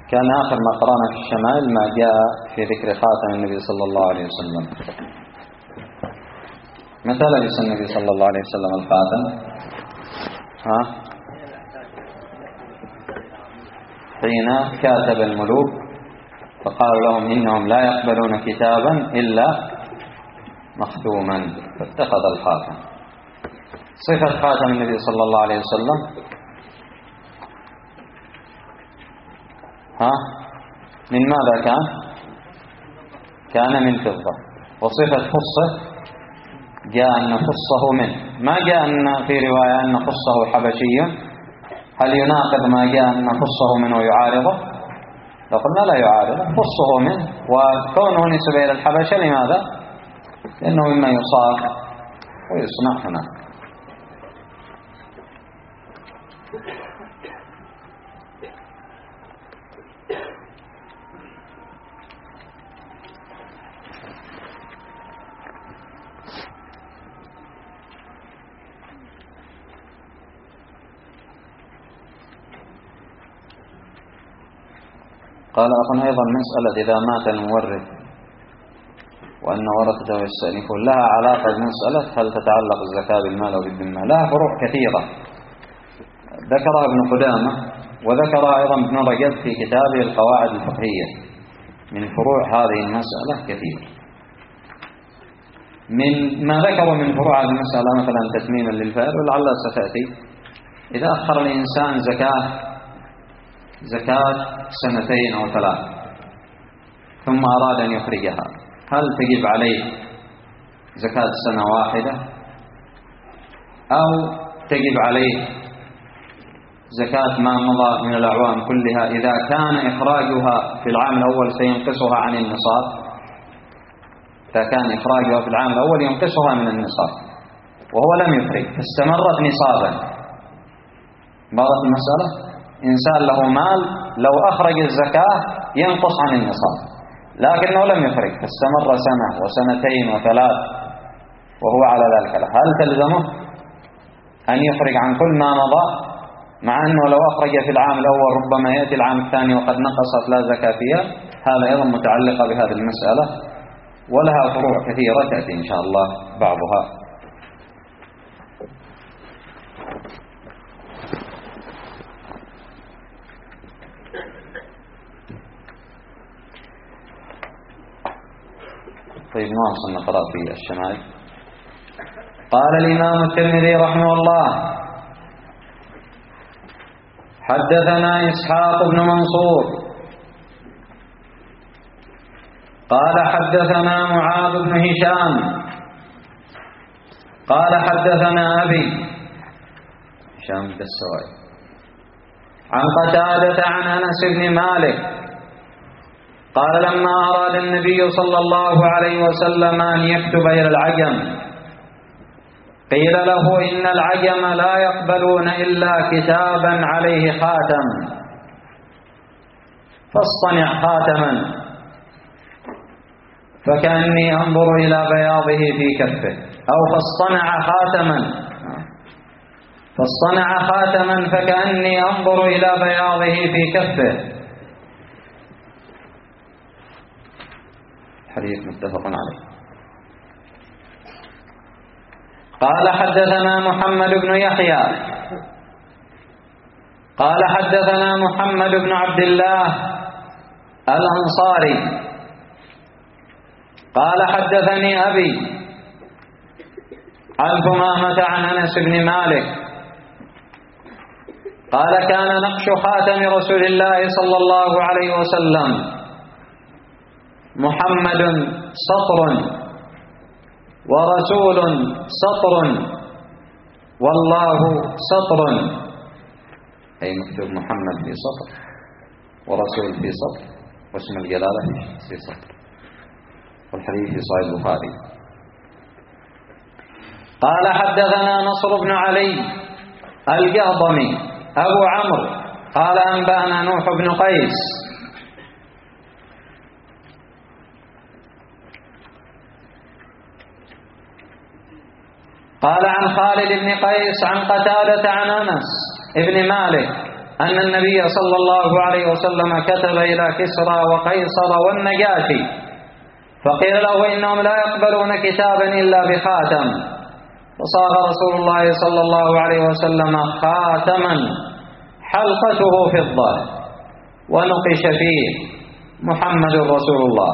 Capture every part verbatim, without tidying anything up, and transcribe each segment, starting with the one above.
كان آخر ما قرأنا في الشمائل ما جاء في ذكر خاتم النبي صلى الله عليه وسلم. متى لبس النبي صلى الله عليه وسلم الخاتم؟ ها؟ حين كاتب الملوك فقال لهم إنهم لا يقبلون كتابا إلا مختوما فاتخذ الخاتم. صفة خاتم النبي صلى الله عليه وسلم ها؟ من ماذا كان؟ كان من فضة. وصفة خصه جاء أن خصه منه، ما جاء أن في رواية أن خصه حبشي. هل يناقض ما جاء أن خصه منه ويعارضه؟ لو قلنا لا يعارضه، خصه منه، وكونه نسب إلى الحبشة لماذا؟ لأنه مما يصاب ويصنع هناك. قال أخونا أيضا مسألة إذا مات المورث وأن ورثته يستأنفون لها علاقة بمسألة هل تتعلق الزكاة بالمال أو بالذمة؟ لها فروع كثيرة ذكرها ابن قدامة وذكرها أيضا ابن رجب في كتابه القواعد الفقهية. من فروع هذه المسألة كثير. من ما ذكروا من فروع هذه المسألة مثلا تتميما للفائر ولعلها ستأتي، إذا أخر الإنسان زكاة زكاة سنتين أو ثلاث ثم أراد أن يخرجها، هل تجب عليه زكاة سنة واحدة أو تجب عليه زكاة ما مضى من الأعوام كلها إذا كان إخراجها في العام الأول سينقصها عن النصاب؟ إذا كان إخراجها في العام الأول ينقصها من النصاب وهو لم يخرج فاستمرت نصابا، بارت المسألة. إنسان له مال لو أخرج الزكاة ينقص عن النصاب لكنه لم يخرج فاستمر سنة وسنتين وثلاث وهو على ذلك، هل تلزمه أن يخرج عن كل ما مضى مع أنه لو أخرج في العام الأول ربما يأتي العام الثاني وقد نقصت لا زكاة فيها؟ هذا أيضا متعلقة بهذه المسألة ولها فروع كثيرة تأتي إن شاء الله بعضها. طيب نواصل نقرأ في الشمائل. قال الإمام الترمذي رحمه الله: حدثنا إسحاق بن منصور قال حدثنا معاذ بن هشام قال حدثنا أبي هشام الدستوائي عن قتادة عن أنس بن مالك قال لما أراد النبي صلى الله عليه وسلم أن يكتب إلى العجم قيل له إن العجم لا يقبلون إلا كتابا عليه خاتم فاصطنع خاتما، فكأني أنظر إلى بياضه في كفه، أو فاصطنع خاتما فاصطنع خاتما فكأني أنظر إلى بياضه في كفه. حديث متفق عليه. قال حدثنا محمد بن يحيى قال حدثنا محمد بن عبد الله الأنصاري قال حدثني أبي عن ثمامة عن أنس بن مالك قال كان نقش خاتم رسول الله صلى الله عليه وسلم محمد سطر ورسول سطر والله سطر، أي مكتوب محمد في سطر ورسول في سطر واسم الجلالة في سطر، والحديث في صحيح البخاري. قال حدثنا نصر بن علي الجهضمي أبو عمرو قال أنبأنا نوح بن قيس قال عن خالد بن قيس عن قتادة عن أنس بن مالك أن النبي صلى الله عليه وسلم كتب إلى كسرى وقيصر والنجاشي فقيل له إنهم لا يقبلون كتابا إلا بخاتم، فصاغ رسول الله صلى الله عليه وسلم خاتما حلقته فضة ونقش فيه محمد رسول الله.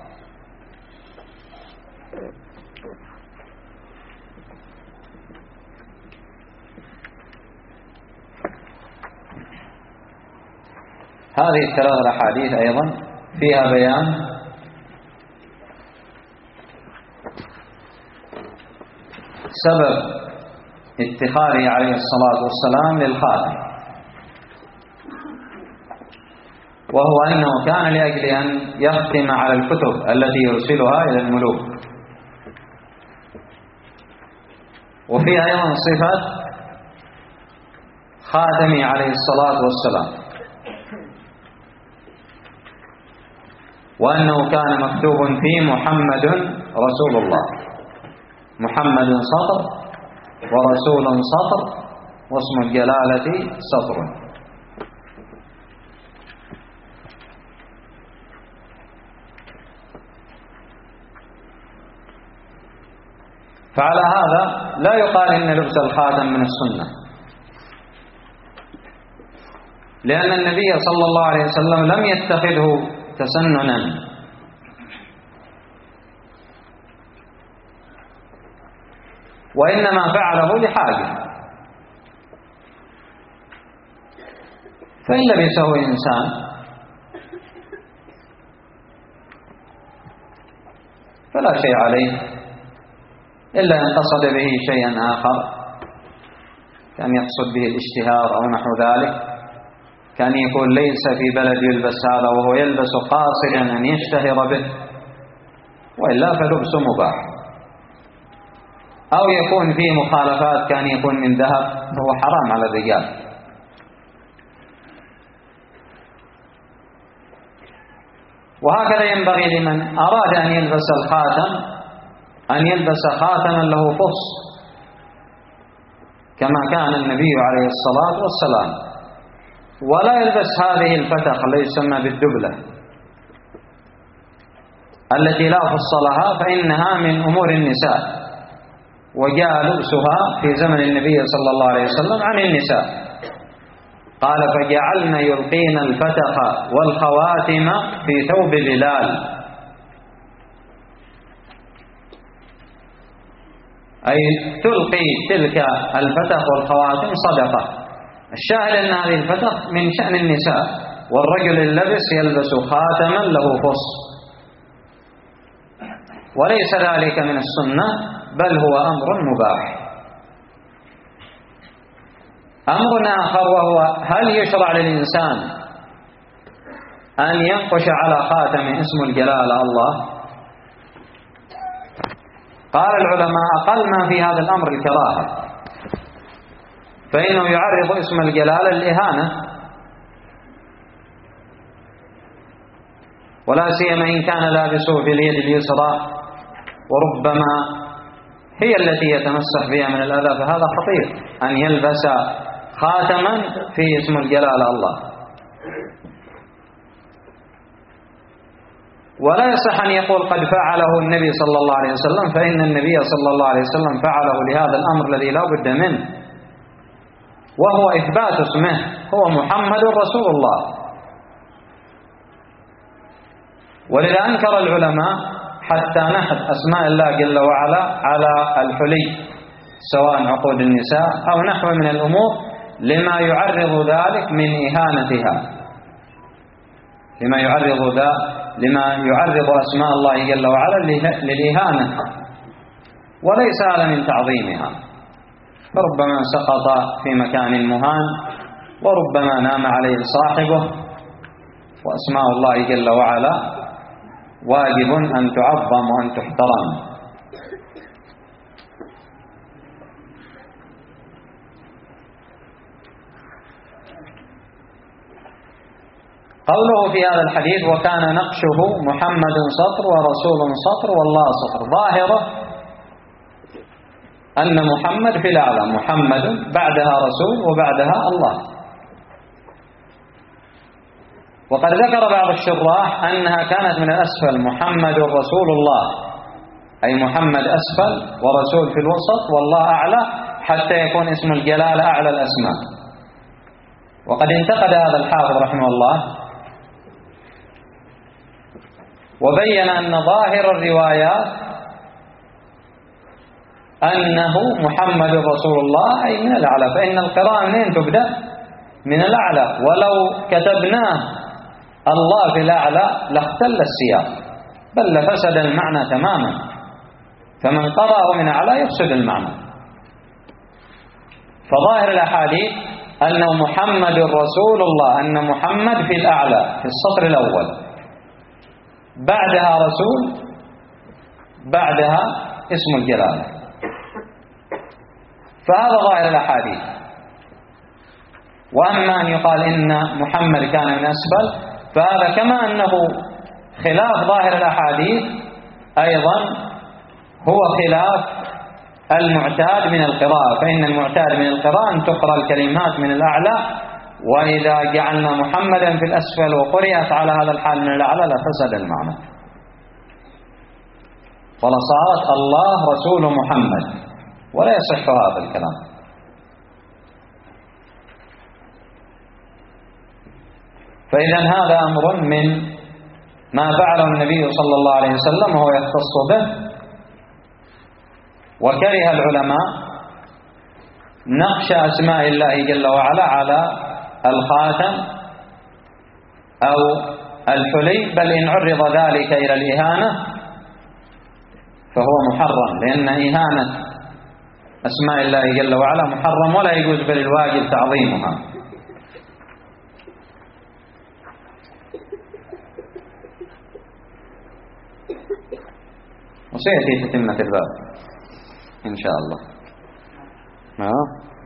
هذه الثلاث الأحاديث أيضا فيها بيان سبب اتخاذه عليه الصلاة والسلام للخاتم، وهو أنه كان لأجل أن يختم على الكتب التي يرسلها إلى الملوك. وفيها أيضا صفة خاتمه عليه الصلاة والسلام، وأنه كان مكتوب فيه محمد رسول الله، محمد سطر ورسول سطر واسم الجلالة سطر. فعلى هذا لا يقال إن لبس الخاتم من السنة، لأن النبي صلى الله عليه وسلم لم يتخذه تسننا، وإنما فعله لحاجة. فإن لبسه إنسان فلا شيء عليه، إلا أن قصد به شيئا آخر، كان يقصد به الاشتهار أو نحو ذلك، كان يكون ليس في بلد يلبس هذا وهو يلبس قاصدا أن يشتهر به، وإلا فلبسه مباح. أو يكون فيه مخالفات، كان يكون من ذهب فهو حرام على الرجال. وهكذا ينبغي لمن أراد أن يلبس الخاتم أن يلبس خاتما له فص، كما كان النبي عليه الصلاة والسلام، ولا يلبس هذه الفتخ التي يسمى بالدبلة التي لا فص لها، فإنها من أمور النساء، وجاء لبسها في زمن النبي صلى الله عليه وسلم عن النساء. قال فجعلنا يلقين الفتخ والخواتم في ثوب بلال، أي تلقي تلك الفتخ والخواتم صدقة. الشاهد أن هذه الفتخ من شأن النساء، والرجل اللبس يلبس خاتما له فص، وليس ذلك من السنة، بل هو أمر مباح. أمر آخر وهو هل يشرع للإنسان أن ينقش على خاتم اسم الجلالة الله؟ قال العلماء أقل ما في هذا الأمر الكراهة، فإنه يعرض اسم الجلالة الإهانة، ولا سيما إن كان لابسه في اليد اليسرى وربما هي التي يتمسح بها من الأذى، فهذا خطير أن يلبس خاتما فيه اسم الجلالة الله. ولا يصح أن يقول قد فعله النبي صلى الله عليه وسلم، فإن النبي صلى الله عليه وسلم فعله لهذا الأمر الذي لا بد منه، وهو إثبات اسمه، هو محمد رسول الله. ولذا أنكر العلماء حتى نحت أسماء الله جل وعلا على الحلي، سواء عقود النساء أو نحو من الأمور، لما يعرض ذلك من إهانتها، لما يعرض ذا لما يعرض أسماء الله جل وعلا للإهانة، وليس هذا من تعظيمها. فربما سقط في مكان مهان، وربما نام عليه صاحبه، وأسماء الله جل وعلا واجب أن تعظم وأن تحترم. قوله في هذا الحديث وكان نقشه محمد سطر ورسول سطر والله سطر، ظاهره أن محمد في الأعلى، محمد بعدها رسول وبعدها الله، وقد ذكر بعض الشراح أنها كانت من الأسفل محمد رسول الله، أي محمد أسفل ورسول في الوسط والله أعلى، حتى يكون اسم الجلالة أعلى الأسماء. وقد انتقد هذا الحافظ رحمه الله وبين أن ظاهر الروايات أنه محمد رسول الله أي من الأعلى، فإن القراءة منين تبدأ؟ من الأعلى، ولو كتبناه الله في الأعلى لاختل السياق بل لفسد المعنى تماما، فمن قرأه من أعلى يفسد المعنى. فظاهر الأحاديث أنه محمد رسول الله، أن محمد في الأعلى في السطر الأول، بعدها رسول، بعدها اسم الجلالة. فهذا ظاهر الأحاديث. وأما أن يقال إن محمد كان من أسفل فهذا كما أنه خلاف ظاهر الأحاديث أيضا هو خلاف المعتاد من القراءة، فإن المعتاد من القراءة أن تقرأ الكلمات من الأعلى، وإذا جعلنا محمدا في الأسفل وقرأت على هذا الحال من الأعلى لفسد المعنى، فلصارت الله رسول محمد، ولا يصح هذا الكلام. فإذا هذا أمر من ما فعله النبي صلى الله عليه وسلم وهو يختص به. وكره العلماء نقش أسماء الله جل وعلا على الخاتم أو الحلي، بل إن عرض ذلك إلى الإهانة فهو محرم، لأن إهانة أسماء الله جل وعلا محرم ولا يجوز بل الواجب تعظيمها. وسيأتي تتمة الباب إن شاء الله. ها؟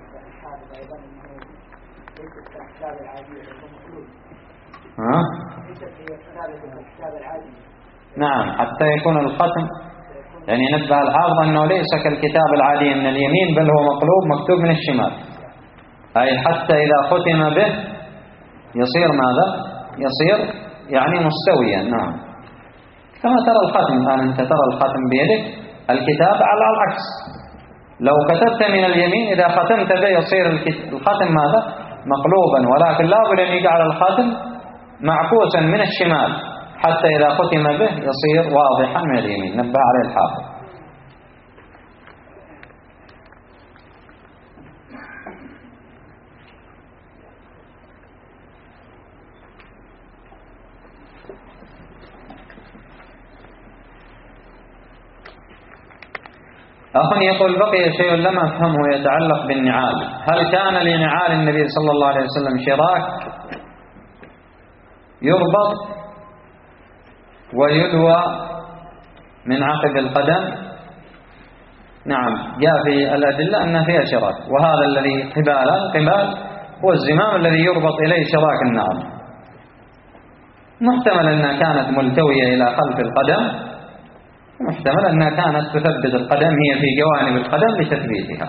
ها؟ نعم، حتى يكون الختم، يعني نبه الحافظ أنه ليس كالكتاب العادي من اليمين بل هو مقلوب مكتوب من الشمال، أي حتى إذا ختم به يصير ماذا؟ يصير يعني مستويا. نعم، كما ترى الختم الآن، أنت ترى الختم بيدك، الكتاب على العكس، لو كتبت من اليمين إذا ختمت به يصير الختم ماذا؟ مقلوبا، ولكن لا بد أن يجعل الختم معكوسا من الشمال حتى إذا ختم به يصير واضحا من اليمين، نبه عليه الحافظ. أخ يقول بقي شيء لم أفهمه يتعلق بالنعال، هل كان لنعال النبي صلى الله عليه وسلم شراك يربط ويدوى من عقب القدم؟ نعم، جاء في الأدلة أن فيها شراك، وهذا الذي قبال القبال هو الزمام الذي يربط إليه شراك النعل. محتمل أنها كانت ملتوية إلى خلف القدم، محتمل أنها كانت تثبت القدم، هي في جوانب القدم لتثبيتها.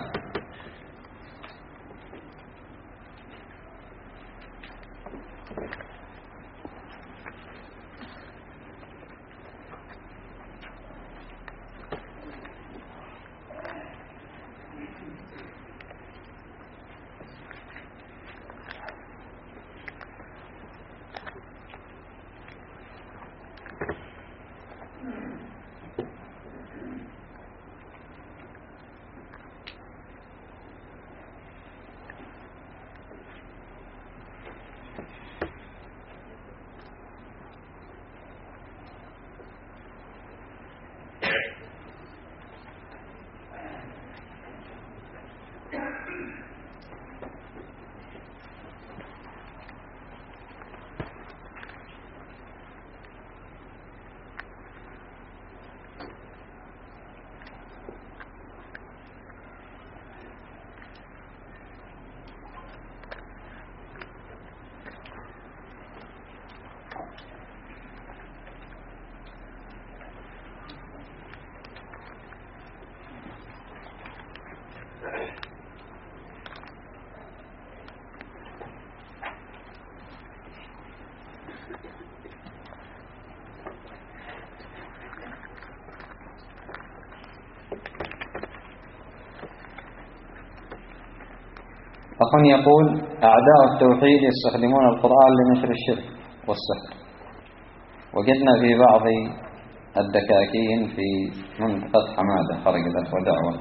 أخ يقول: أعداء التوحيد يستخدمون القرآن لنشر الشرك والسحر، وجدنا في بعض الدكاكين في منطقة حمادة خرجت ودعوة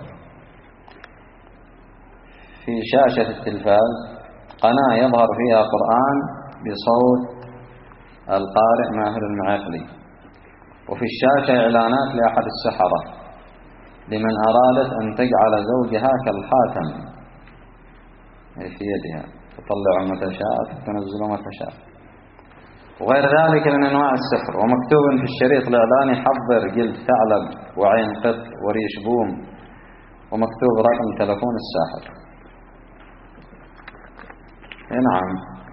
في شاشة التلفاز قناة يظهر فيها قرآن بصوت القارئ ماهر المعقلي، وفي الشاشة إعلانات لأحد السحرة لمن أرادت أن تجعل زوجها كالخاتم في يدها، تطلع متى شاءت تنزل متى شاءت، وغير ذلك من أنواع السحر. ومكتوب في الشريط الإعلاني: حضر جلد ثعلب وعين قط وريش بوم، ومكتوب رقم تلفون الساحر. نعم،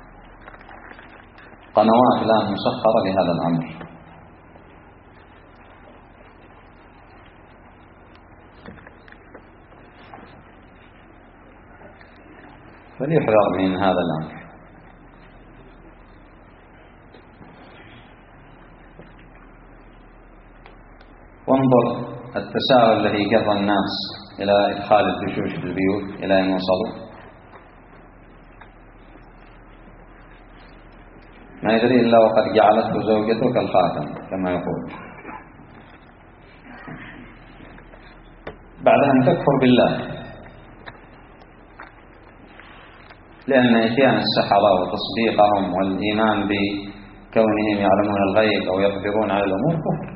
قنوات الآن مسخرة لهذا الأمر. فليحذر من هذا الأمر. وانظر التساؤل الذي جر الناس إلى إدخال الدشوش في البيوت إلى أن وصلوا، ما يدري إلا وقد جعلته زوجته كالخاتم كما يقول، بعد أن تكفر بالله، لأن إتيان السحرة وتصديقهم والإيمان بكونهم يعلمون الغيب أو يقدرون على الأمور كفر.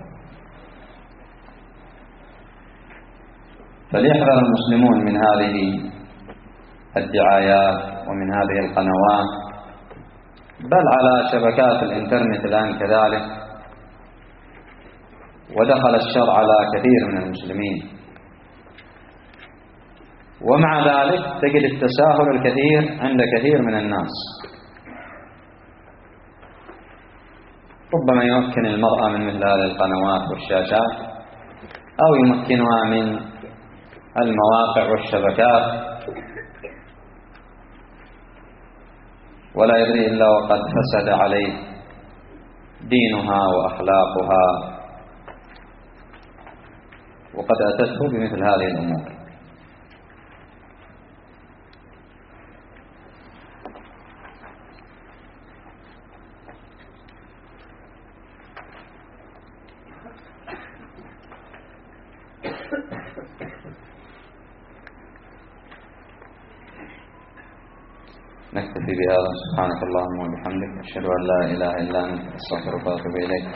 فليحذر المسلمون من هذه الدعايات ومن هذه القنوات، بل على شبكات الإنترنت الآن كذلك، ودخل الشر على كثير من المسلمين. ومع ذلك تجد التساهل الكثير عند كثير من الناس. ربما يمكن المرأة من مثل هذه القنوات والشاشات، أو يمكنها من المواقع والشبكات، ولا يدري إلا وقد فسد عليه دينها وأخلاقها، وقد أتته بمثل هذه الأمور. نكتفي بهذا. سبحانك اللهم وبحمدك، أشهد أن لا إله إلا أنت، أستغفرك وأتوب إليك.